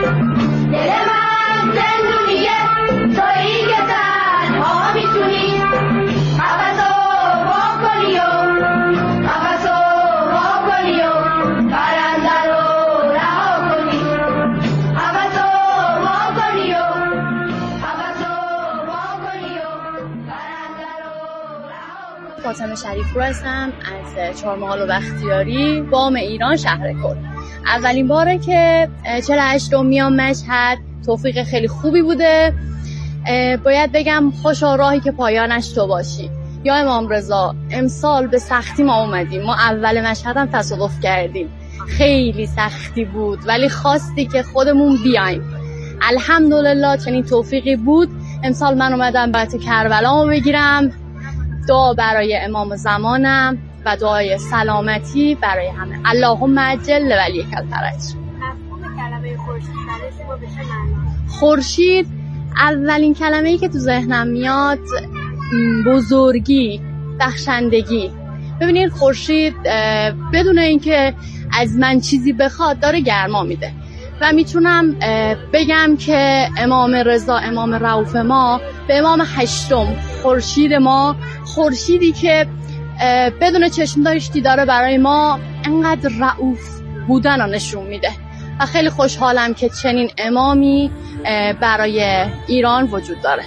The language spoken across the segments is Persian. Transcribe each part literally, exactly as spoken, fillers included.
دل من زندونیه تویی که تنها میتونی قفصو وا کنی و قفصو وا کنی و پرنده رو رها کنی قفصو وا کنی و قفصو وا کنی و پرنده رو رها کنی. فاطمه شریفپور هستم از چهارمحال و بختیاری، بام ایران، شهر کرد. اولین باره که چهل و هشتم میام مشهد، توفیق خیلی خوبی بوده. باید بگم خوشا راهی که پایانش تو باشی. یا امام رضا، امسال به سختی ما اومدیم. ما اول مشهد هم تصادف کردیم، خیلی سختی بود ولی خواستی که خودمون بیایم. الحمدلله چنین توفیقی بود. امسال من اومدم بیعت کربلامو بگیرم، دعا برای امام زمانم و دعای سلامتی برای همه. اللهم عجل ولیک الفرج. مفهوم کلمه خورشید برای شما به چه معناست؟ خورشید اولین کلمه‌ای که تو ذهنم میاد بزرگی، بخشندگی. ببینید خورشید بدون اینکه از من چیزی بخواد داره گرما میده و میتونم بگم که امام رضا، امام رؤوف ما، به امام هشتم خورشید ما، خورشیدی که بدون چشم داشتی داره برای ما انقدر رؤوف بودن رو نشون میده و خیلی خوشحالم که چنین امامی برای ایران وجود داره.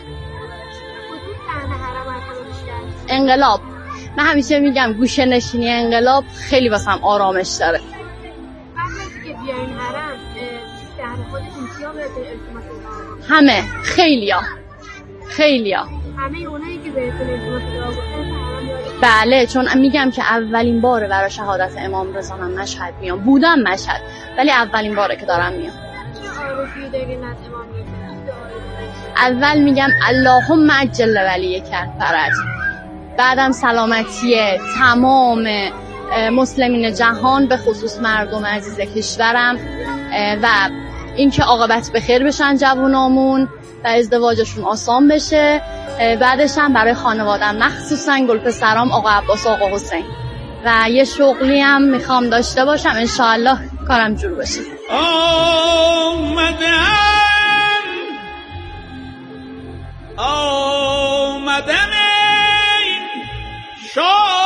انقلاب، من همیشه میگم گوشه نشینی انقلاب خیلی واسم آرامش داره. قبل از که بیاین حرم شهر خودتون کیا بهتون التماس دعا؟ همه، خیلیا خیلیا همه اونایی که بهتون التماس دعا گفتن بله، چون میگم که اولین باره برای شهادت امام رضا من مشهد میام. بودم مشهد ولی اولین باره که دارم میام. آرزویی دارین از امام؟ اول میگم اللهم عجل ولیک الفرج، بعدم سلامتی تمام مسلمین جهان به خصوص مردم عزیز کشورم و اینکه عاقبت به خیر بشن جوانامون و ازدواجشون آسان بشه. بعدش هم برای خانوادم مخصوصا گلپسرام آقا عباس و آقا حسین و یه شغلی هم میخوام داشته باشم، انشاءالله کارم جور بشه. آمدم آمدم شاه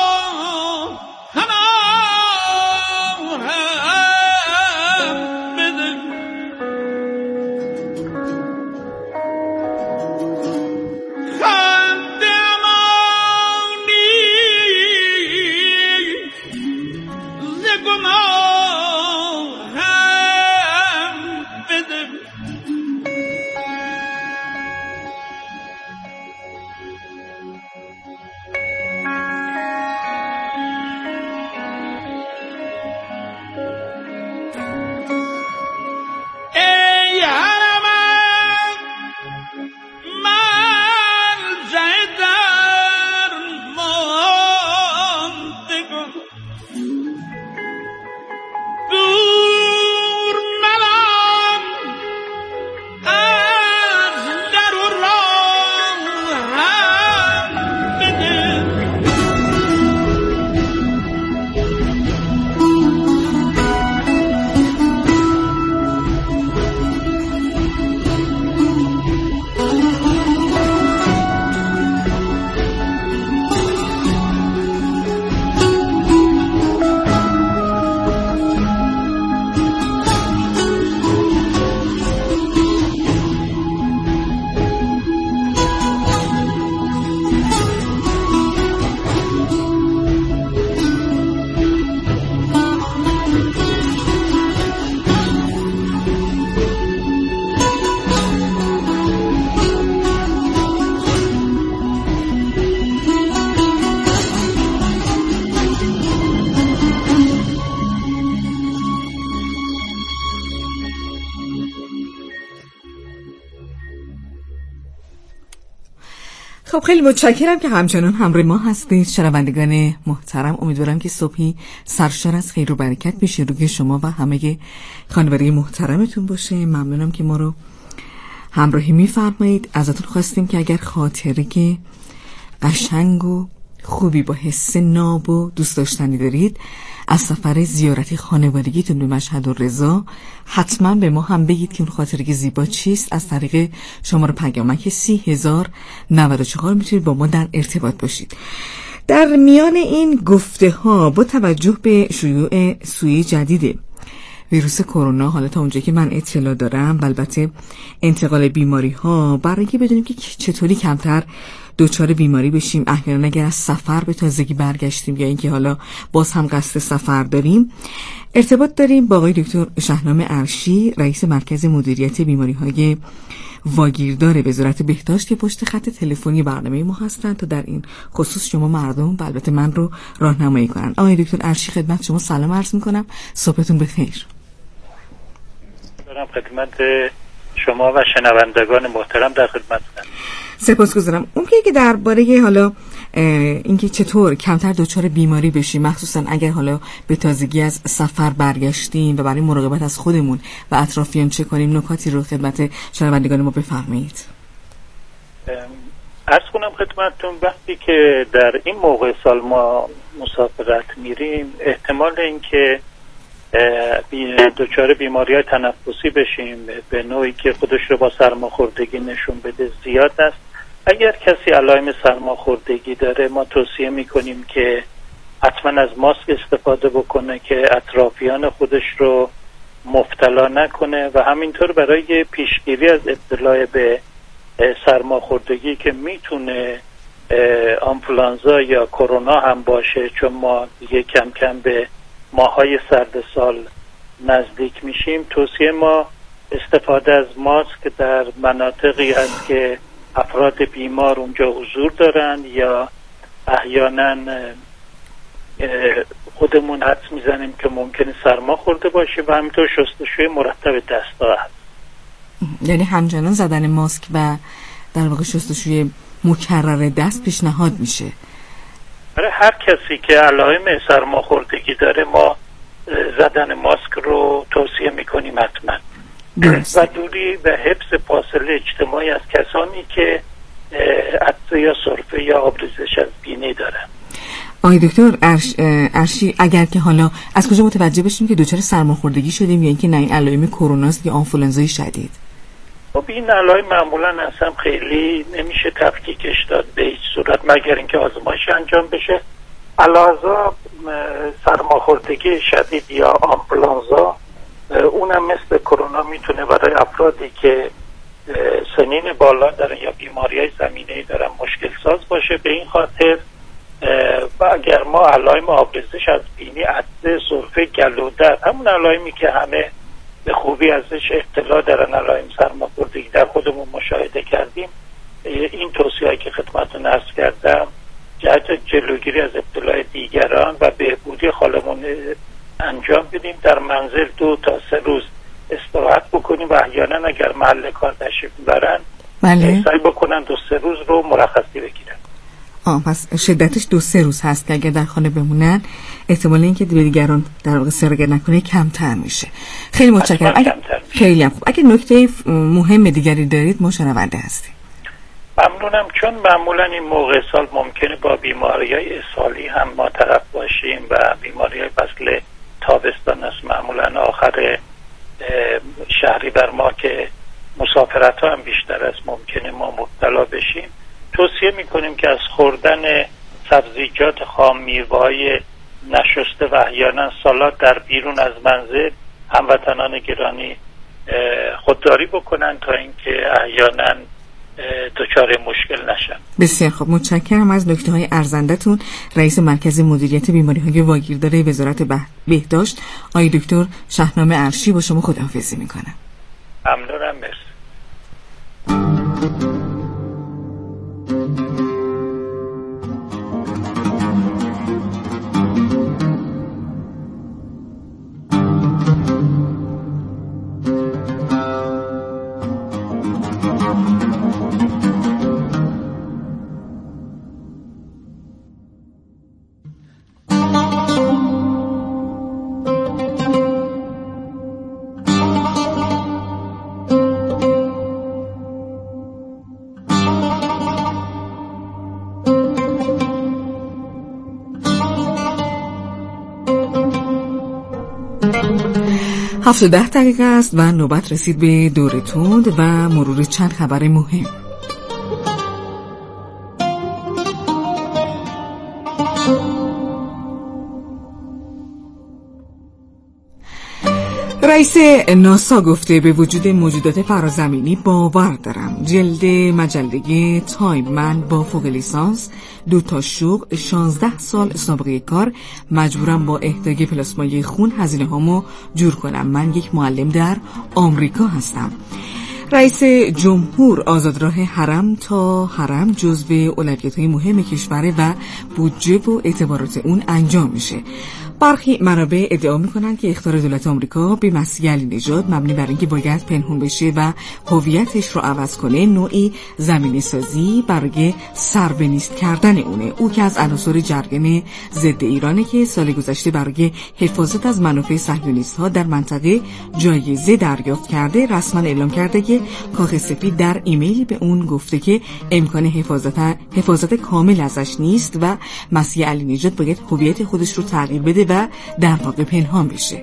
خب خیلی متشکرم که همچنان همراه ما هستید شنوندگان محترم. امیدوارم که صبحی سرشار از خیر و برکت پیش روی شما و همه خانواده محترمتون باشه. ممنونم که ما رو همراهی می‌فرمایید. ازتون خواستیم که اگر خاطره که قشنگ و خوبی با حس ناب و دوست داشتنی دارید از سفر زیارتی خانوادگیتون به مشهد و رضا، حتما به ما هم بگید که اون خاطره زیبا چیست. از طریق شماره پیامک سی هزار نود و چهار میتونید با ما در ارتباط باشید. در میان این گفته ها با توجه به شیوع سویه جدید ویروس کرونا، حالا تا اونجایی که من اطلاع دارم، البته انتقال بیماری ها، برای اینکه بدونیم که چطوری کمتر دوچار بیماری بشیم، احیانا اگر از سفر به تازگی برگشتیم یا اینکه حالا باز هم قصد سفر داریم، ارتباط داریم با آقای دکتر شهنام ارشی، رئیس مرکز مدیریت بیماری های واگیردار وزارت بهداشت که پشت خط تلفنی برنامه ما هستن تا در این خصوص شما مردم و البته من رو راهنمایی کنن. آقای دکتر ارشی خدمت شما سلام عرض میکنم، صبحتون بخیر. دارم خدمت شما و شنوندگان محترم در خدمتتونم. سپاسگزارم. اون که درباره حالا اینکه چطور کمتر دچار بیماری بشیم، مخصوصا اگر حالا به تازگی از سفر برگشتیم و برای مراقبت از خودمون و اطرافیان چه کنیم، نکاتی رو خدمت شنوندگان ما بفرمایید. عرض کنم خدمتتون وقتی که در این موقع سال ما مسافرت میریم، احتمال اینکه دچار بیماری‌های تنفسی بشیم به نوعی که خودش رو با سرماخوردگی نشون بده زیاد است. اگر کسی علائم سرماخوردگی داره، ما توصیه میکنیم که حتما از ماسک استفاده بکنه که اطرافیان خودش رو مبتلا نکنه و همینطور برای پیشگیری از ابتلا به سرماخوردگی که میتونه آنفولانزا یا کرونا هم باشه، چون ما دیگه کم کم به ماهای سرد سال نزدیک میشیم، توصیه ما استفاده از ماسک در مناطقی است که افراد بیمار اونجا حضور دارن یا احیانا خودمون حدس میزنیم که ممکنه سرما خورده باشه و همینطور شستشوی مرتب دستا هست. یعنی همچنان زدن ماسک و در واقع شستشوی مکرر دست پیشنهاد میشه برای هر کسی که علائم سرماخوردگی داره. ما زدن ماسک رو توصیه میکنیم حتما درست. و دوری و حفظ فاصله اجتماعی از کسانی که عطسه یا سرفه یا آبریزش از بینی دارن. آقای دکتر ارش، ارشی، اگر که حالا از کجا متوجه بشیم که دچار سرماخوردگی شدیم یا اینکه نه این علائم کروناست یا آنفولانزای شدید؟ خب این علائم معمولا اصلا خیلی نمیشه تفکیکش داد به هیچ صورت مگر اینکه آزمایش انجام بشه. علاوه سرماخوردگی شدید یا آنفولانزا اونم مثل کرونا میتونه برای افرادی که سنین بالا دارن یا بیماری‌های زمینه‌ای دارن مشکل ساز باشه. به این خاطر و اگر ما علائم آبریزش از بینی، عطسه، سرفه، گلودرد، همون علائمی که همه به خوبی ازش اطلاع دارن، علائم سرماخوردگی در خودمون مشاهده کردیم، این توصیه‌ای که خدمتتون عرض کردم جهت جلوگیری از ابتلاع دیگران و بهبودی خالمون انجام بدیم. در منزل دو تا سه روز استراحت بکنیم و احیانا اگر محل کار تشریف میبرن بله سعی بکنن دو سه روز رو مرخصی بگیرن. آه پس شدتش دو سه روز هست که اگر در خانه بمونن احتمال اینکه به دیگران در واقع سرگرد نکنه کمتر میشه. خیلی متشکرم. اگر... خیلی هم خوب. اگه نکته مهم دیگری دارید ما شنونده هستیم. ممنونم. چون معمولا این موقع سال ممکنه با بیماری‌های اسهالی هم ما طرف باشیم و بیماری‌های فصل تابستان است، معمولا آخر شهری بر ما که مسافرت ها هم بیشتر است ممکنه ما مبتلا بشیم. توصیه میکنیم که از خوردن سبزیجات خام، میوه‌های نشسته و احیانا سالاد در بیرون از منزل هموطنان گرامی خودداری بکنن تا اینکه احیانا دچار مشکل نشن. بسیار خوب، متشکرم از نکته‌های ارزنده‌تون. رئیس مرکز مدیریت بیماری‌های واگیردار وزارت بهداشت آقای دکتر شهنام ارشی با شما خداحافظی می‌کنم. ممنونم. مرسی. هفتاده دقیقه است و نوبت رسید به دور تند و مرور چند خبر مهم. رئیس ناسا گفته به وجود موجودات فرازمینی باور دارم. جلد مجله تایم من با فوق لیسانس، دو تا شغل، شانزده سال سابقه کار، مجبورم با اهدای پلاسمای خون هزینه هامو جور کنم. من یک معلم در آمریکا هستم. رئیس جمهور آزادراه حرم تا حرم جزو اولویت‌های مهم کشوره و بودجه و اعتبارات اون انجام میشه. برخی منابع ادعا میکنن که اخطار دولت آمریکا به مسیح علی نژاد مبنی بر اینکه باید پنهون بشه و هویتش رو عوض کنه نوعی زمینه سازی برای سربنیست کردن اونه. او که از عناصر جریان ضد ایرانه که سال گذشته برای حفاظت از منافع صهیونیست‌ها در منطقه جایزه دریافت کرده، رسما اعلام کرده که کاخ سفید در ایمیلی به اون گفته که امکان حفاظت حفاظت کامل ازش نیست و مسیح علی نژاد باید هویت خودش رو تغییر بده و در واقع پنهان بشه.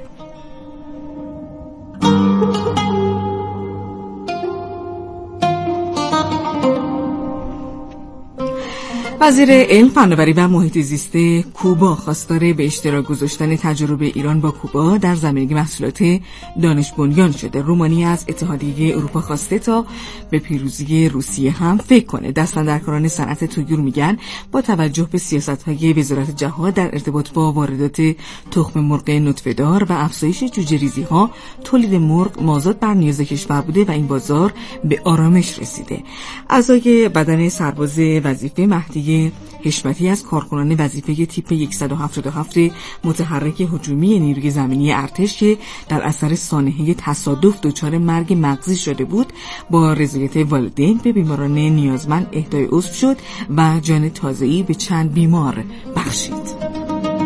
وزیر علم، فناوری و محیط زیست کوبا خواستار به اشتراک گذاشتن تجربه ایران با کوبا در زمینه محصولات دانش بنیان شده. رومانی از اتحادیه اروپا خواسته تا به پیروزی روسیه هم فکر کنه. دستاندرکاران صنعت تویور میگن با توجه به سیاست‌های وزارت جهاد در ارتباط با واردات تخم مرغ نطفه‌دار و افزایش جوجه‌ریزی‌ها، تولید مرغ مازاد بر نیاز کشور بوده و این بازار به آرامش رسیده. اعضای بدن سرباز وظیفه مهدی حشمتی از کارکنان وظیفه تیپ صد و هفتاد و هفت متحرک هجومی نیروی زمینی ارتش که در اثر سانحه تصادف دچار مرگ مغزی شده بود، با رضایت والدین به بیماران نیازمند اهدای عضو شد و جان تازه‌ای به چند بیمار بخشید.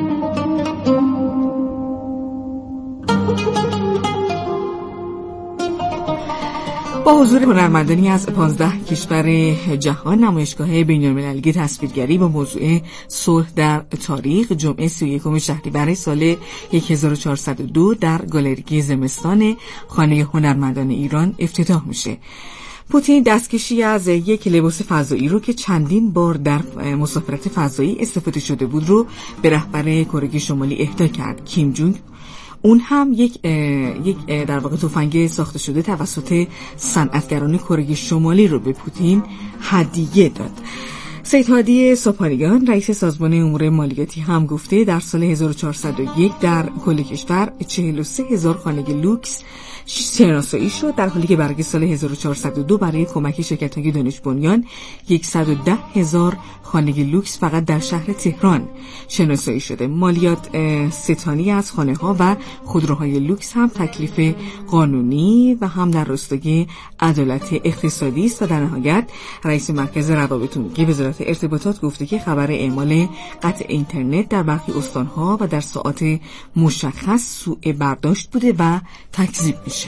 با حضور هنرمندانی از پانزده کشور جهان، نمایشگاه بین‌المللی تصویرگری با موضوع صلح در تاریخ جمعه سی و یکم شهریور سال هزار و چهارصد و دو در گالری زمستان خانه هنرمندان ایران افتتاح میشه. پوتین دستکشی از یک لباس فضایی رو که چندین بار در مسافرت فضایی استفاده شده بود رو به رهبر کره شمالی اهدا کرد. کیم جونگ اون هم یک یک در واقع تفنگ ساخته شده توسط صنعتگران کره شمالی رو به پوتین هدیه داد. سید هادی سوپانیان رئیس سازمان امور مالیاتی هم گفته در سال هزار و چهارصد و یک در کل کشور چهل و سه هزار خانه لوکس شناسایی شد، در حالی که برای سال هزار و چهارصد و دو برای کمک شرکت‌های دانش بنیان صد و ده هزار خانه لوکس فقط در شهر تهران شناسایی شده. مالیات ستانی از خانه‌ها و خودروهای لوکس هم تکلیف قانونی و هم در راستای عدالت اقتصادی است. و در نهایت رئیس مرکز روابط عمومی وزارت ارتباطات گفته که خبر اعمال قطع اینترنت در برخی استان‌ها و در ساعات مشخص سوء برداشت بوده و تکذیب میشه.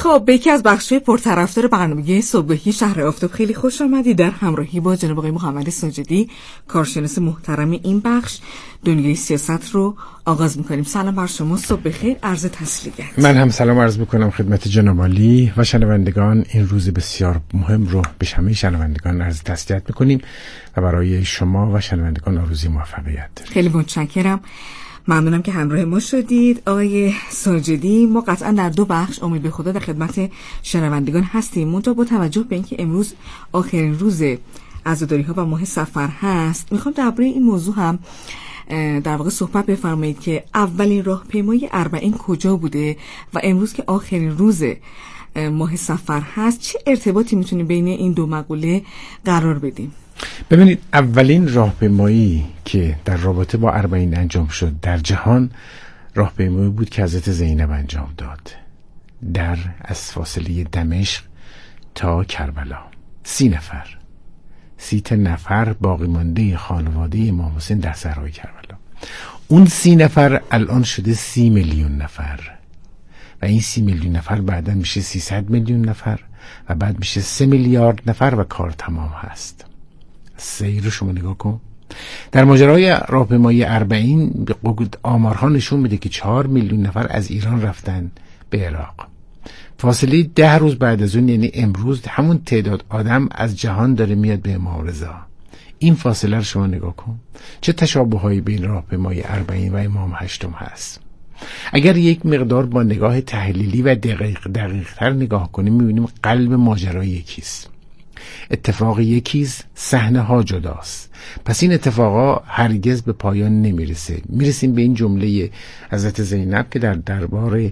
خب به یکی از بخش‌های پرطرفدار برنامه صبحگاهی شهر آفتاب خیلی خوش آمدید. در همراهی با جناب آقای محمد ساجدی، کارشناس محترم این بخش، دنیای سیاست رو آغاز می‌کنیم. سلام بر شما، صبح بخیر، عرض تسلیت. من هم سلام عرض می‌کنم خدمت جناب عالی و شنوندگان. این روز بسیار مهم رو به همه شنوندگان عرض تسلیت می‌کنیم و برای شما و شنوندگان آرزوی موفقیت. خیلی متشکرم. ممنونم که همراه ما شدید آقای ساجدی. ما قطعا در دو بخش امید به خدا در خدمت شنوندگان هستیم. منتها با توجه به اینکه امروز آخرین روز عزاداری ها و ماه صفر هست، میخوام درباره این موضوع هم در واقع صحبت بفرمایید که اولین راهپیمایی اربعین کجا بوده و امروز که آخرین روز ماه صفر هست چه ارتباطی میتونیم بین این دو مقوله قرار بدیم؟ ببینید، اولین راهپیمایی که در رابطه با اربعین انجام شد در جهان راهپیمایی بود که حضرت زینب انجام داد در از فاصله دمشق تا کربلا. سی نفر سی تا نفر باقی مانده خانواده امام حسین در صحرای کربلا. اون سی نفر الان شده سی میلیون نفر و این سی میلیون نفر بعدا میشه سیصد میلیون نفر و بعد میشه سه میلیارد نفر و کار تمام هست. سیر رو شما نگاه کن. در ماجرای راهپیمایی اربعین آمارها نشون میده که چهار میلیون نفر از ایران رفتن به عراق. فاصله ده روز بعد از اون، یعنی امروز، همون تعداد آدم از جهان داره میاد به امام رضا. این فاصله رو شما نگاه کن. چه تشابه‌هایی بین راهپیمایی اربعین و امام هشتم هست. اگر یک مقدار با نگاه تحلیلی و دقیق دقیق تر نگاه کنیم میبینیم قلب ماجرا یکیست. اتفاق یکیست، صحنه ها جداست. پس این اتفاقا هرگز به پایان نمیرسه. میرسیم به این جمله حضرت زینب که در دربار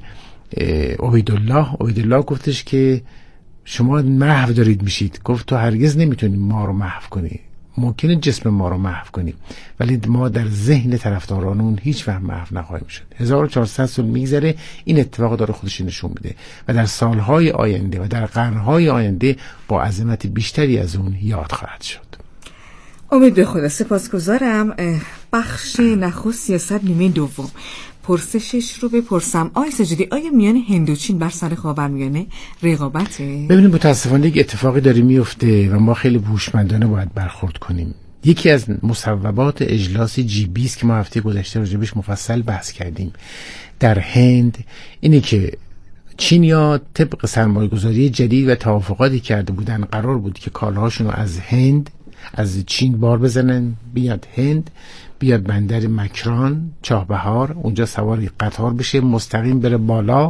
عبیدالله عبیدالله گفتش که شما محو دارید میشید. گفت تو هرگز نمیتونی ما رو محو کنی. ممکنه جسم ما رو محو کنی ولی ما در ذهن طرفدارانمون هیچ وقت محو نخواهیم شد. هزار و چهارصد سال میگذره، این اتفاق داره خودش نشون میده و در سالهای آینده و در قرنهای آینده با عظمت بیشتری از اون یاد خواهد شد. امید به خدا. سپاسگزارم. بخش نخست سیاست نیمه دوم. پرسشش رو بپرسم آقای ساجدی، آیا میان هند و چین بر سر خاورمیانه رقابته؟ ببینید، متاسفانه یک اتفاقی داره میفته و ما خیلی هوشمندانه باید برخورد کنیم. یکی از مصوبات اجلاس جی بیست که ما هفته گذشته راجبش مفصل بحث کردیم در هند اینه که چینیا طبق سرمایه‌گذاری جدید و توافقاتی کرده بودن قرار بود که کالاهاشون رو از هند از چین بار بزنن بیاد هند، بیاد بندر مکران چاهبهار، اونجا سوار قطار بشه مستقیم بره بالا،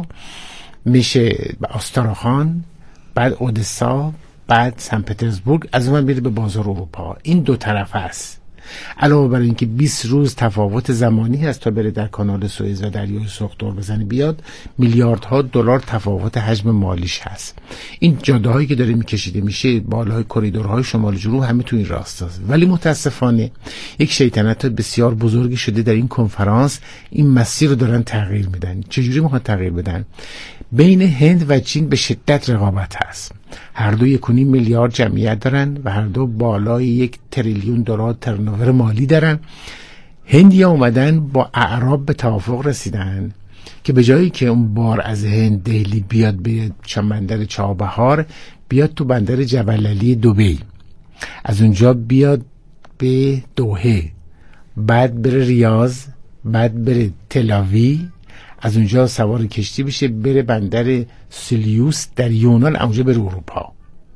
میشه به آستراخان، بعد اودسا، بعد سن پترزبورگ، از اون میره به بازار اروپا. این دو طرف است. علاوه بر اینکه بیست روز تفاوت زمانی هست تا بره در کانال سوئز و دریای سرخ دور بزنه بیاد، میلیاردها دلار تفاوت حجم مالیش هست. این جاده‌هایی که داره میکشیده میشه بالای کریدورهای شمال جنوب همه تو این راستاست. ولی متاسفانه یک شیطنت بسیار بزرگی شده در این کنفرانس، این مسیر رو دارن تغییر میدن. چجوری میخوان تغییر بدن؟ بین هند و چین به شدت رقابت هست. هر دو یک و نیم میلیارد جمعیت دارن و هر دو بالای یک تریلیون دلار ترنوور مالی دارن. هندیا اومدن با اعراب به توافق رسیدن که به جایی که اون بار از هند دهلی بیاد به بندر چابهار، بیاد تو بندر جبل علی دبی، از اونجا بیاد به دوحه، بعد بره ریاض، بعد بره تلاوی، از اونجا سوار کشتی بشه بره بندر سیلیوس در یونان، اونجا بره اروپا.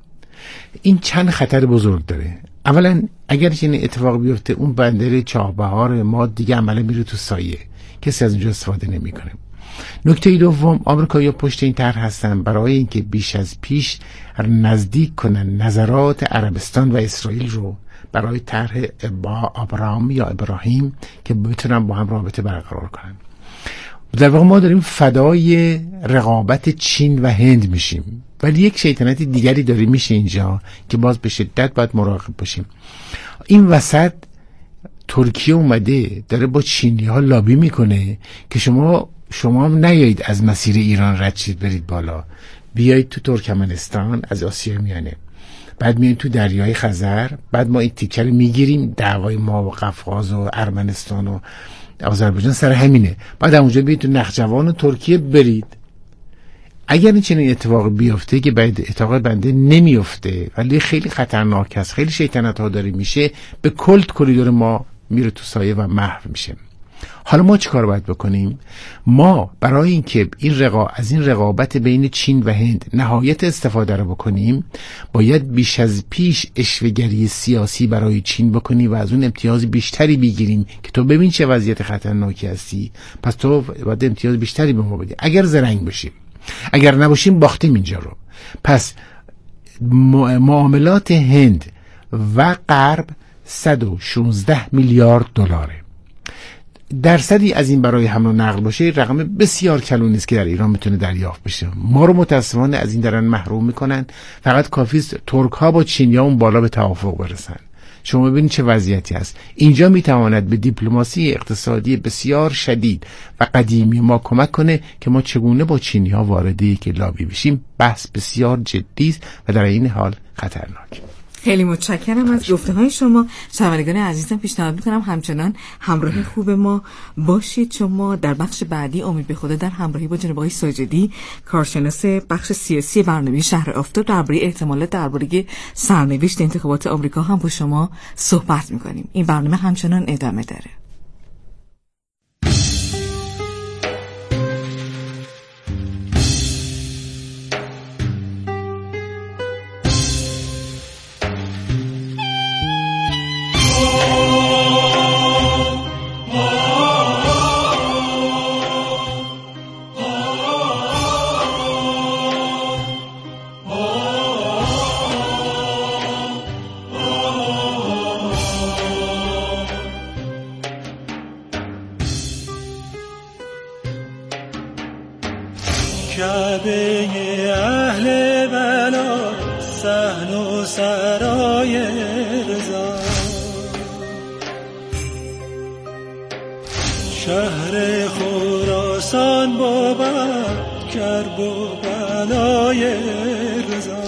این چند خطر بزرگ داره. اولا اگر این اتفاق بیفته، اون بندر چابهار ما دیگه عملا میره تو سایه، کسی از اونجا استفاده نمیکنه. نکته دوم، آمریکایی‌ها پشت این طرح هستن برای اینکه بیش از پیش نزدیک کنن نظرات عربستان و اسرائیل رو برای طرح ابراهیم یا ابراهیم که بتونن با هم رابطه برقرار کنن. در واقع ما داریم فدای رقابت چین و هند میشیم، ولی یک شیطنت دیگری داره میشه اینجا که باز به شدت باید مراقب باشیم. این وسط ترکیه اومده داره با چینی ها لابی میکنه که شما شما هم نیایید از مسیر ایران رد شید برید بالا، بیایید تو ترکمنستان از آسیای میانه، بعد میایید تو دریای خزر، بعد ما این تیکه رو میگیریم. دعوای ما و قفقاز و ارمنستان و آذربایجان سر همینه. بعد اونجا بیایید تو نخجوان و ترکیه برید. اگر این چنین اتفاق بیفته که بعد اتفاق بنده نمیفته ولی خیلی خطرناک است، خیلی شیطنت ها داره میشه، به کل کلیدور ما میره تو سایه و محو میشه. حالا ما چیکار باید بکنیم؟ ما برای اینکه این رقا از این رقابت بین چین و هند نهایت استفاده رو بکنیم، باید بیش از پیش اشوه‌گری سیاسی برای چین بکنیم و از اون امتیاز بیشتری بگیریم که تو ببین چه وضعیت خطرناکی هستی، پس تو باید امتیاز بیشتری به ما بدی. اگر زرنگ باشیم، اگر نباشیم باختیم اینجا رو. پس معاملات هند و غرب صد و شانزده میلیارد دلاره. درصدی از این برای حمل و نقل باشه رقم بسیار کلون نیست که در ایران میتونه دریافت بشه. ما رو متاسفانه از این دارن محروم میکنن. فقط کافی است ترک ها با چینیا اون بالا به توافق برسن. شما ببینید چه وضعیتی هست. اینجا میتواند به دیپلماسی اقتصادی بسیار شدید و قدیمی ما کمک کنه که ما چگونه با چینی ها وارد یک لابی بشیم. بحث بسیار جدی است و در این حال خطرناک. خیلی متشکرم از گفته های شما. شنوندگان عزیزم پیشنهاد میکنم همچنان همراه خوب ما باشید، چون ما در بخش بعدی امید به خدا در همراهی با جناب آقای ساجدی، کارشناس بخش سیاسی برنامه شهر آفتاب، درباره احتمالات درباره سرنوشت انتخابات آمریکا هم با شما صحبت میکنیم. این برنامه همچنان ادامه داره. کعبه اهل بلا، صحن و سرای رضا، شهر خراسان بود کرب و بلای رضا،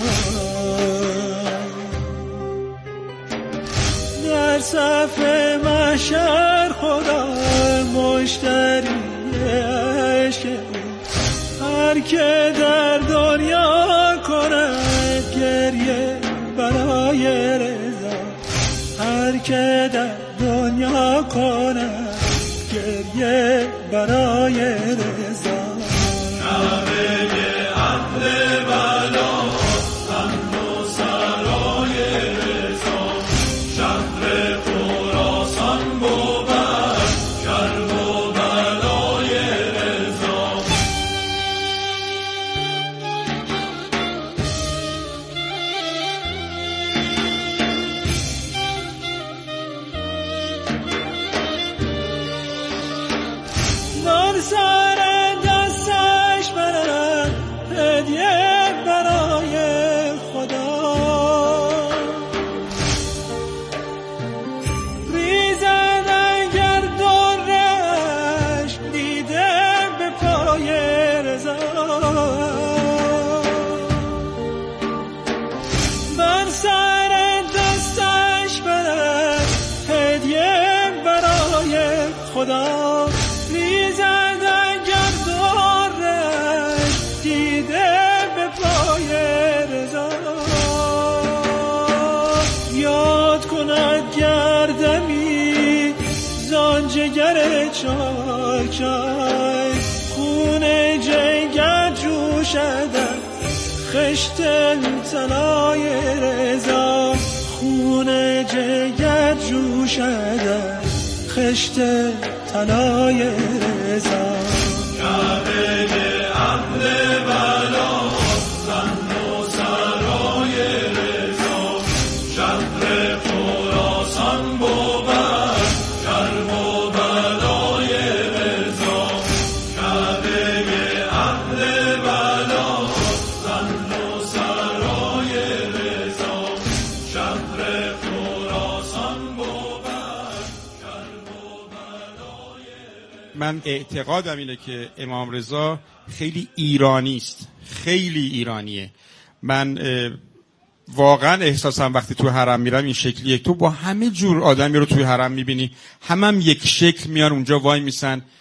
در صف محشر خدا مشتری عشق، هر که در دنیا کند گریه برای رضا، هر که در دنیا کند گریه برای رضا. کعبه اهل بلا، صحن و سرای رضا، شهر خراسان بود کرب و بلای رضا. در سر دستش برد هدیه برای خدا، ریزد اگر درش دیده به پای رضا، بر سر دستش برد هدیه برای خدا، ریزد اگر دارش دیده به پای رضا، یاد کند گردمی زان جگر چاکای، خون جگر جوشد خشت طلای رضا، خون جگر جوشد خشت طلای رضا. کعبه اهل بلا، صحن و سرای رضا، شهر خراسان بود کرب و بلای رضا، کعبه اهل بلا، صحن و سرای رضا، شهر خراسان بود. من اعتقادم اینه که امام رضا خیلی ایرانی است، خیلی ایرانیه. من واقعا احساسم وقتی تو حرم میرم این شکلیه، تو با همه جور آدمی رو توی حرم میبینی، همه هم یک شکل میان اونجا وای میسن،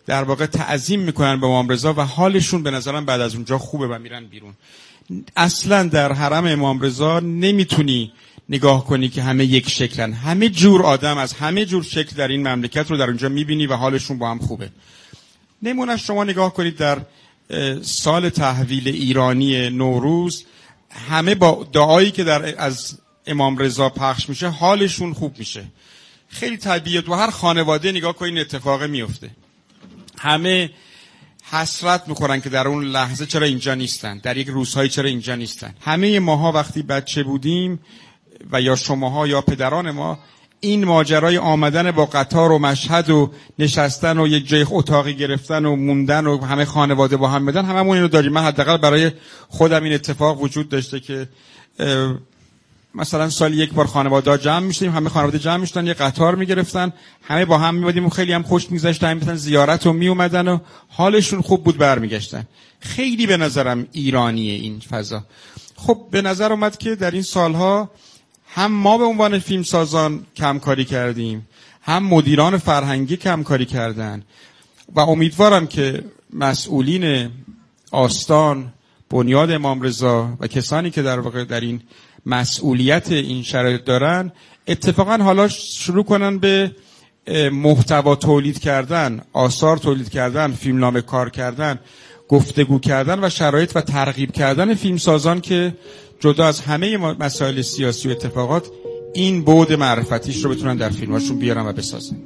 در واقع تعظیم میکنن به امام رضا و حالشون به نظرم بعد از اونجا خوبه و میرن بیرون. اصلا در حرم امام رضا نمیتونی نگاه کنی که همه یک شکلن. همه جور آدم از همه جور شکل در این مملکت رو در اونجا میبینی و حالشون با هم خوبه. نمونه‌اش شما نگاه کنید در سال تحویل ایرانی نوروز همه با دعایی که در از امام رضا پخش میشه حالشون خوب میشه. خیلی طبیعیه. تو هر خانواده نگاه کنید اتفاق میفته. همه حسرت میخورن که در اون لحظه چرا اینجا نیستن، در یک روزهای چرا اینجا نیستن. همه ماها وقتی بچه بودیم و یا شماها یا پدران ما این ماجرای آمدن با قطار و مشهد و نشستن و یک جای اتاقی گرفتن و موندن و همه خانواده با هم بدن هممون اینو داریم. من حداقل برای خودم این اتفاق وجود داشته که مثلا سال یک بار خانواده جمع میشدیم، همه خانواده جمع میشدن، یه قطار میگرفتن، همه با هم میبودیم و خیلی هم خوش میگذشت، هم مثلا زیارت و میومدن و حالشون خوب بود برمیگشتن. خیلی به نظرم ایرانیه این فضا. خب به نظر اومد که در این سالها هم ما به عنوان فیلمسازان کم کاری کردیم، هم مدیران فرهنگی کم کاری کردن و امیدوارم که مسئولین آستان، بنیاد امام رضا و کسانی که در واقع در این مسئولیت این شرایط دارن اتفاقا حالا شروع کنن به محتوا تولید کردن، آثار تولید کردن، فیلمنامه کار کردن، گفتگو کردن و شرایط و ترغیب کردن فیلمسازان که جدا از همه مسائل سیاسی و اتفاقات این بعد معرفتیش رو بتونن در فیلماشون بیارن و بسازن.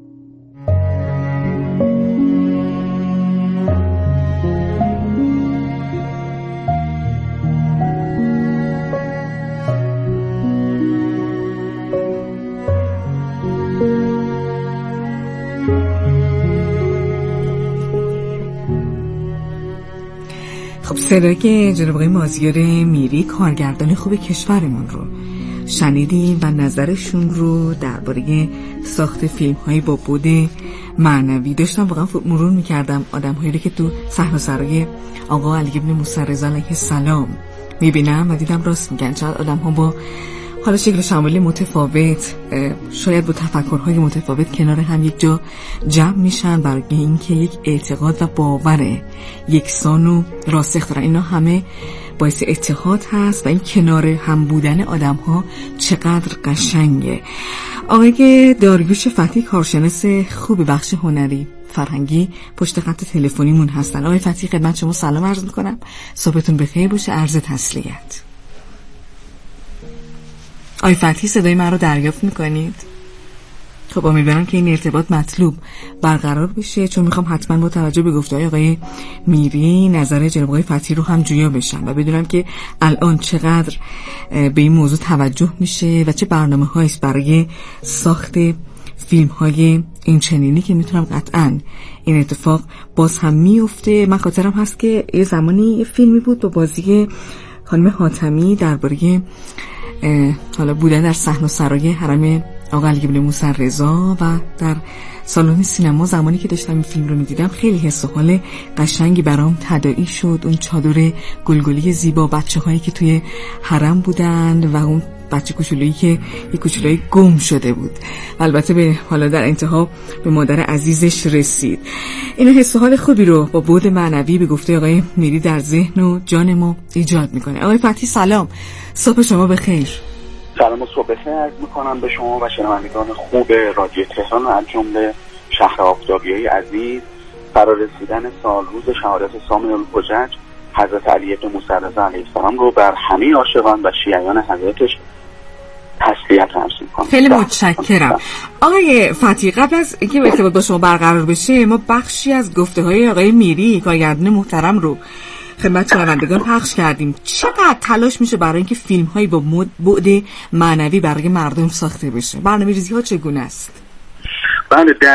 صدای جناب آقای مازیار میری کارگردان خوب کشورمون رو شنیدیم و نظرشون رو درباره ساخت فیلم‌های با بعد معنوی داشتم. واقعا مرور می‌کردم آدم‌هایی رو که تو صحنه‌سرای آقا علی بن موسی رضا علیه السلام می‌بینم و دیدم راست میگن. چقدر آدم‌ها با حالا شکل شمالی متفاوت، شاید با تفکرهای متفاوت کنار هم یک جا جمع میشن برای اینکه یک اعتقاد و باور یکسان و راسخ دارن. اینا همه باعث اتحاد هست و این کنار هم بودن آدم ها چقدر قشنگه. آقای داریوش فتحی کارشناس خوب بخش هنری فرهنگی پشت خط تلفنیمون هستن. آقای فتحی خدمت شما سلام عرض میکنم، صبحتون بخیر باشه، عرض تسلیت. آقای فتحی صدای من رو دریافت میکنید؟ خب امیدوارم که این ارتباط مطلوب برقرار بشه، چون میخوام حتما با توجه به گفته‌های آقای میری نظر جناب آقای فتحی رو هم جویا بشم و بدونم که الان چقدر به این موضوع توجه میشه و چه برنامه‌هایی است برای ساخت فیلم‌های این چنینی که میتونم قطعاً این اتفاق باز هم میفته. من خاطرم هست که یه زمانی یه فیلمی بود با بازی خانم حاتمی درباره حالا بودن در صحنه‌سرای حرم آقا علی بن موسی رضا و در سالن سینما. زمانی که داشتم این فیلم رو می‌دیدم خیلی حس و حال قشنگی برام تداعی شد. اون چادر گلگلی زیبا، بچه‌هایی که توی حرم بودن و اون بچه کوچولویی که یک کوچولوی گم شده بود، البته به حالا در انتها به مادر عزیزش رسید. اینا حس و حال خوبی رو با بعد معنوی به گفته آقای میری در ذهن و جان ما ایجاد میکنه. آقای فتحی سلام، صبح شما بخیر. سلام و صبح بخیر عرض میکنم به شما و شنوندگان خوب رادیو تهران و از جمله شهر آفتابیای عزیز. فرا رسیدن سال روز شهادت سامع الحجج حضرت علی بن موسی رضا علیه السلام رو بر همه عاشقان و شیعیان حضرتش تسلیت عرض میکنم. خیلی متشکرم. آقای فتحی قبل از اینکه ارتباط با شما برقرار بشه، ما بخشی از گفته های آقای میری کارگردان محترم رو خدمت شنوندگان پخش کردیم. چقدر تلاش میشه برای اینکه فیلم هایی با بعد معنوی برای مردم ساخته بشه؟ برنامه‌ریزی ها چگونه است؟ بله، در